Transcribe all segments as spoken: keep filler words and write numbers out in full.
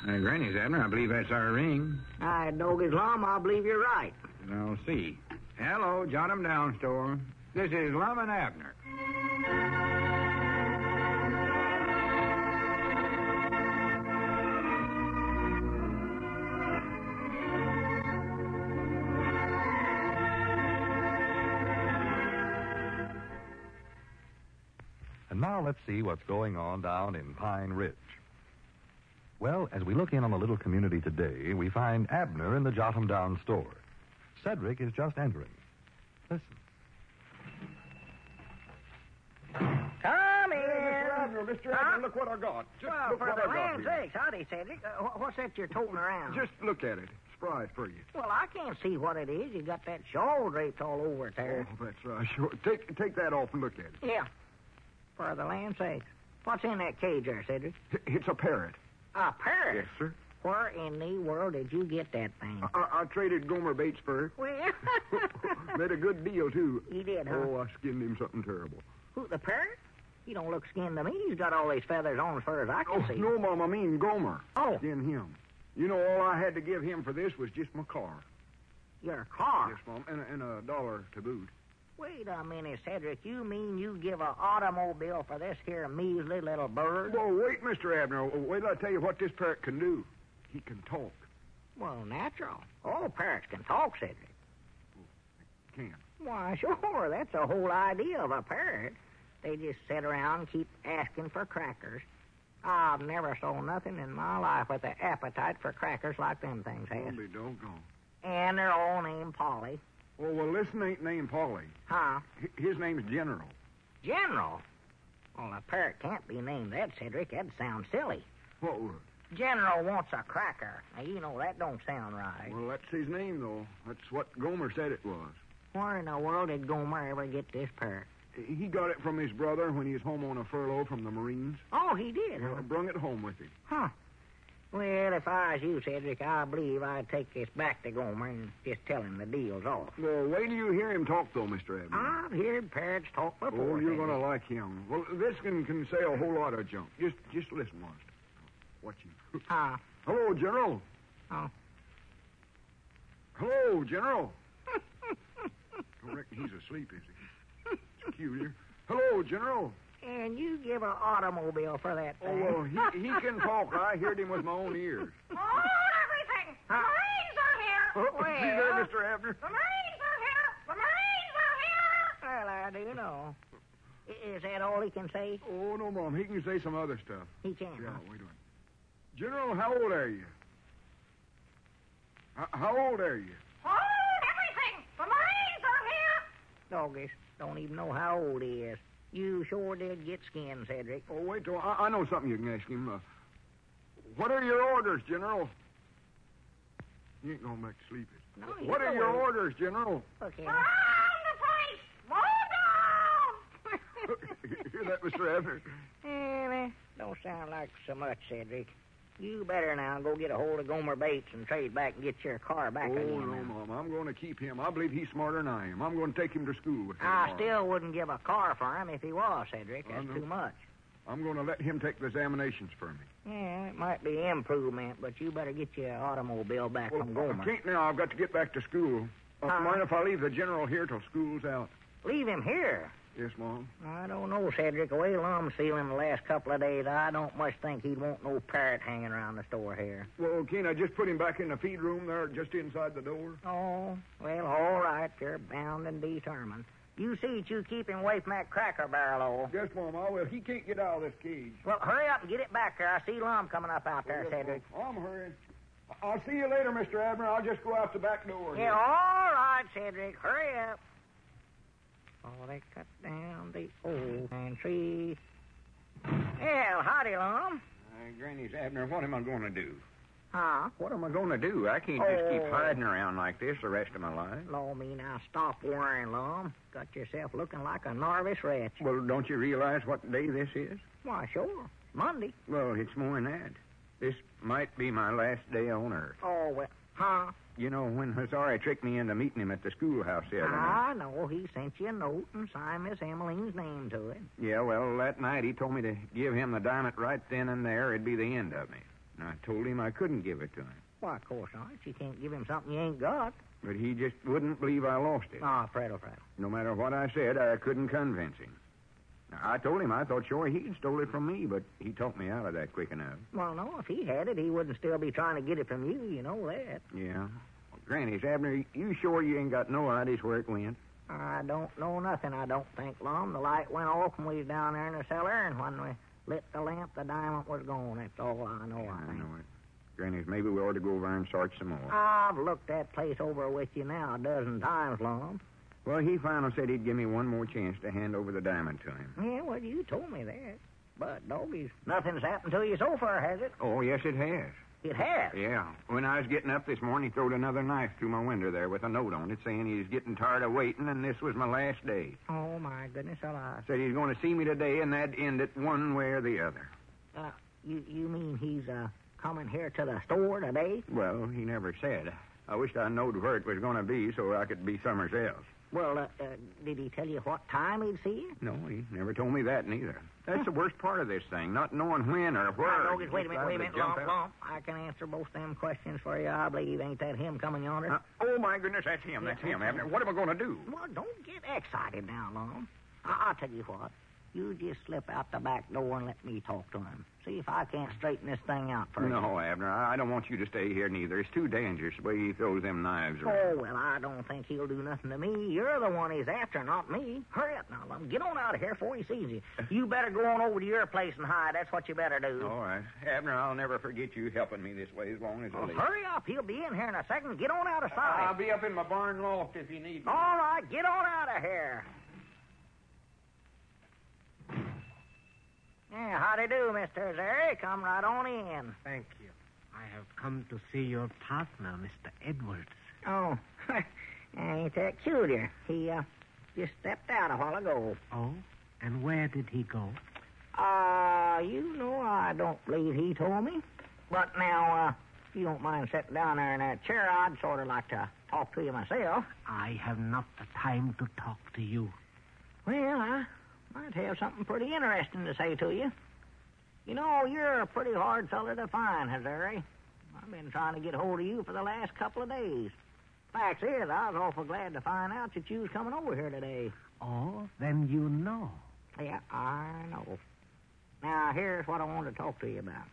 Uh, Granny's, Abner, I believe that's our ring. I dog his lum, I believe you're right. I'll see. Hello, Jot 'em Down store. This is Lum and Abner. And now let's see what's going on down in Pine Ridge. Well, as we look in on the little community today, we find Abner in the Jot 'em Down store. Cedric is just entering. Listen. Come in. Mister Abner, Mister Huh? Abner, look what I got. Just Well, look for what the I got land's here. sakes, howdy, Cedric. Uh, wh- what's that you're toting around? Just look at it. Surprise for you. Well, I can't see what it is. You got that shawl draped all over it there. Oh, that's right. Sure. Take take that off and look at it. Yeah. For the land's sakes. What's in that cage there, Cedric? It's a parrot. A parrot? Yes, sir. Where in the world did you get that thing? I, I, I traded Gomer Bates for it. Well, Made a good deal, too. he did, huh? Oh, I skinned him something terrible. Who, the parrot? He don't look skinned to me. He's got all these feathers on as far as I can Oh, see. no, Mom, I mean Gomer. Oh. Skinned him. You know, all I had to give him for this was just my car. Your car? Yes, Mom, and, a- and a dollar to boot. Wait a minute, Cedric. You mean you give an automobile for this here measly little bird? Well, wait, Mister Abner. Wait till I tell you what this parrot can do. He can talk. Well, natural. All parrots can talk, Cedric. Can. Why, sure. That's the whole idea of a parrot. They just sit around and keep asking for crackers. I've never saw nothing in my life with an appetite for crackers like them things I'll have. be doggone. And they're all named Polly. Oh, well, listen ain't named Polly. Huh? H- His name's General. General? Well, a parrot can't be named that, Cedric. That sounds silly. What would? General wants a cracker. Now, you know that don't sound right. Well, that's his name, though. That's what Gomer said it was. Where in the world did Gomer ever get this parrot? He got it from his brother when he was home on a furlough from the Marines. Oh, he did, Uh, huh? brung it home with him. Huh. Well, if I was you, Cedric, I believe I'd take this back to Gomer and just tell him the deal's off. Well, wait till you hear him talk, though, Mister Abner. I've heard parrots talk before. Oh, you're Cedric. going to like him. Well, this can, can say a whole lot of junk. Just just listen once. Watch him. Huh? Hello, General. Oh. Hello, General. Don't reckon he's asleep, is he? It's peculiar. Hello, General. And you give an automobile for that thing. Oh, well, he, he can talk. I heard him with my own ears. Hold everything! The Marines are here! Oh, Well. see there, Mister Abner? The Marines are here! The Marines are here! Well, I do know. I- Is that all he can say? Oh, no, Mom. He can say some other stuff. He can. Yeah, huh? wait a minute. General, how old are you? H- how old are you? Hold everything! The Marines are here! Doggies don't even know how old he is. You sure did get skinned, Cedric. Oh, wait till I, I know something you can ask him. Uh, what are your orders, General? You ain't going back to sleep, is he? No, you What are know your it. orders, General? Look here. Around the place! Roll down! Hear that, Mister Abner? Eh, don't sound like so much, Cedric. You better now go get a hold of Gomer Bates and trade back and get your car back Oh, again. no, now. Mom. I'm going to keep him. I believe he's smarter than I am. I'm going to take him to school with me. I tomorrow. still wouldn't give a car for him if he was, Cedric. I That's know. too much. I'm going to let him take the examinations for me. Yeah, it might be improvement, but you better get your automobile back Well, from Gomer. I can't now. I've got to get back to school. Uh, Huh? Mind if I leave the General here till school's out? Leave him here. Yes, Mom. I don't know, Cedric. The way Lum's feeling the last couple of days, I don't much think he'd want no parrot hanging around the store here. Well, can't I just put him back in the feed room there, just inside the door? Oh, well, all right. You're bound and determined. You see that you keep him away from that cracker barrel, though. Yes, Mom, I will. He can't get out of this cage. Well, hurry up and get it back there. I see Lum coming up out there, Yes, Cedric. Mom. I'm hurrying. I'll see you later, Mister Abner. I'll just go out the back door. Yeah, all right, Cedric. Hurry up. Oh, they cut down the old man tree. Well, howdy, Lum. Uh, Granny's Abner, what am I going to do? Huh? What am I going to do? I can't just keep Oh. hiding around like this the rest of my life. Law me now, stop worrying, Lum. Got yourself looking like a nervous wretch. Well, don't you realize what day this is? Why, sure. Monday. Well, it's more than that. This might be my last day on Earth. Oh, well, huh? You know, when Hazari tricked me into meeting him at the schoolhouse the other night. I know. He sent you a note and signed Miss Emmeline's name to it. Yeah, well, that night he told me to give him the diamond right then and there. It'd be the end of me. And I told him I couldn't give it to him. Why, of course not. You can't give him something you ain't got. But he just wouldn't believe I lost it. Ah, Fredo, Fredo. No matter what I said, I couldn't convince him. Now, I told him I thought sure he'd stole it from me, but he talked me out of that quick enough. Well, no, if he had it, he wouldn't still be trying to get it from you. You know that. Yeah. Well, Granny, Abner, you sure you ain't got no ideas where it went? I don't know nothing, I don't think, Lum. The light went off when we was down there in the cellar, and when we lit the lamp, the diamond was gone. That's all I know. Yeah, I I think. know it. Granny, maybe we ought to go over and search some more. I've looked that place over with you now a dozen times, Lum. Well, he finally said he'd give me one more chance to hand over the diamond to him. Yeah, well, you told me that. But, doggies, nothing's happened to you so far, has it? Oh, yes, it has. It has. Yeah. When I was getting up this morning, he throwed another knife through my window there with a note on it saying he was getting tired of waiting and this was my last day. Oh, my goodness alive. Said he's going to see me today and that'd end it one way or the other. Uh, you, you mean he's, uh, coming here to the store today? Well, he never said. I wished I knowed where it was going to be so I could be somewhere else. Well, uh, uh, did he tell you what time he'd see you? No, he never told me that neither. That's the worst part of this thing, not knowing when or where. Now, doggies, wait a minute, wait a minute, Jump Lump, out. Lump. I can answer both them questions for you, I believe. Ain't that him coming yonder? Uh, oh, my goodness, that's him. That's him, Abner. What am I going to do? Well, don't get excited now, Lump. I- I'll tell you what. You just slip out the back door and let me talk to him. See if I can't straighten this thing out for you. No, Abner, I I don't want you to stay here neither. It's too dangerous the way he throws them knives Oh, around. well, I don't think he'll do nothing to me. You're the one he's after, not me. Hurry up now, Lump. Get on out of here before he sees you. You better go on over to your place and hide. That's what you better do. All right. Abner, I'll never forget you helping me this way as long as I Well, live. hurry up. He'll be in here in a second. Get on out of I'll sight. be up in my barn loft if you need me. All right, get on out of here. Yeah, how do you do, Mister Zary? Come right on in. Thank you. I have come to see your partner, Mister Edwards. Oh, ain't that cute here? He, uh, just stepped out a while ago. Oh? And where did he go? Uh, you know, I don't believe he told me. But now, uh, if you don't mind sitting down there in that chair, I'd sort of like to talk to you myself. I have not the time to talk to you. Well, I might have something pretty interesting to say to you. You know, you're a pretty hard fella to find, Hazari. I've been trying to get hold of you for the last couple of days. Fact is, I was awful glad to find out that you was coming over here today. Oh, then you know. Yeah, I know. Now, here's what I wanted to talk to you about.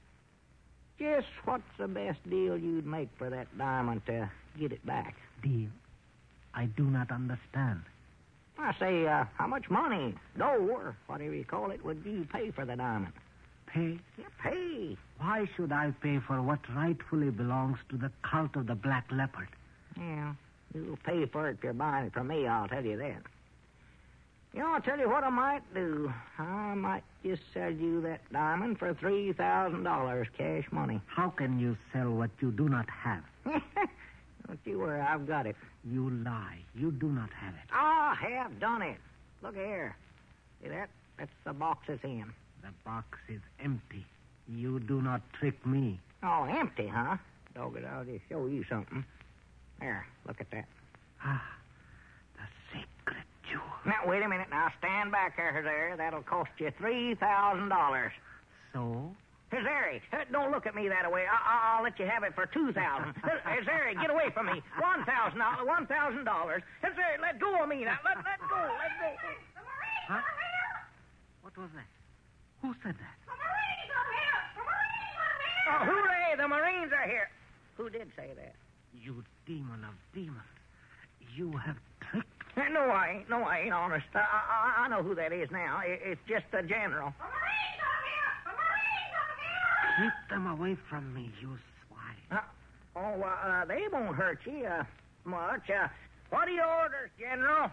Just what's the best deal you'd make for that diamond to get it back? Deal? I do not understand. I say, uh, how much money, dough, or whatever you call it, would you pay for the diamond? Pay? Yeah, pay. Why should I pay for what rightfully belongs to the cult of the Black Leopard? Yeah, you'll pay for it if you're buying it from me, I'll tell you that. You know, I'll tell you what I might do. I might just sell you that diamond for three thousand dollars cash money. How can you sell what you do not have? Don't you worry, I've got it. You lie. You do not have it. I have done it. Look here. See that? That's the box it's in. The box is empty. You do not trick me. Oh, empty, huh? Doggone, I'll just show you something. There, look at that. Ah, the sacred jewel. Now, wait a minute. Now, stand back there, there. That'll cost you three thousand dollars. So? Hazari, don't look at me that way. I- I'll let you have it for two thousand dollars. Hazari, get away from me. one thousand dollars. one thousand dollars. Hazari, let go of me now. Let, let go. Let go. The Marines Huh? are here! What was that? Who said that? The Marines are here! The Marines are here! Oh, hooray, the Marines are here. Who did say that? You demon of demons. You have tricked Uh, No, I ain't. No, I ain't, honest. I, I, I know who that is now. It, it's just the general. The Marines are here! The Marines are here! Keep them away from me, you swine. Uh, oh, uh, uh, they won't hurt you uh, much. Uh, what are your orders, General?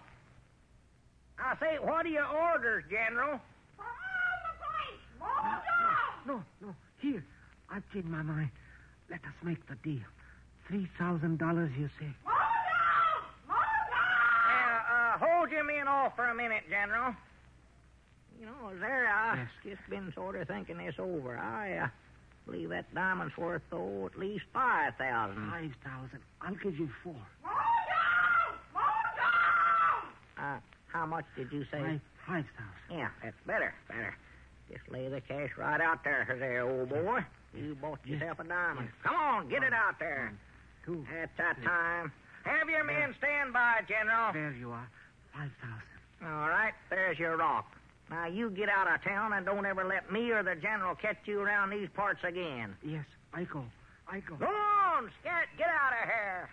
I say, what are your orders, General? For all the place! Move down! No, no. Here. I've changed my mind. Let us make the deal. Three thousand dollars, you say? Move down! Move down! Uh, uh, hold your men off for a minute, General. You know, there, I've Yes. just been sort of thinking this over. I uh, believe that diamond's worth, oh, at least five thousand. Five thousand. I'll give you four. Move down! Move down! Uh, how much did you say? Five, five thousand. Yeah, that's better, better. Just lay the cash right out there, there, old boy. You bought yourself a diamond. Come on, get it out there. Two. At that time. Have your men stand by, General. There you are. Five thousand. All right, there's your rock. Now, you get out of town and don't ever let me or the General catch you around these parts again. Yes, I go. I go. Go on, Scat, get out of here.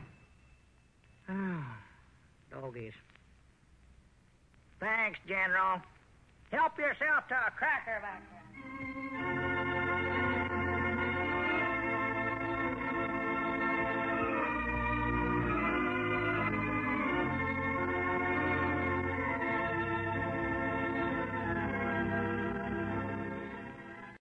Oh, doggies. Thanks, General. Help yourself to a cracker back there.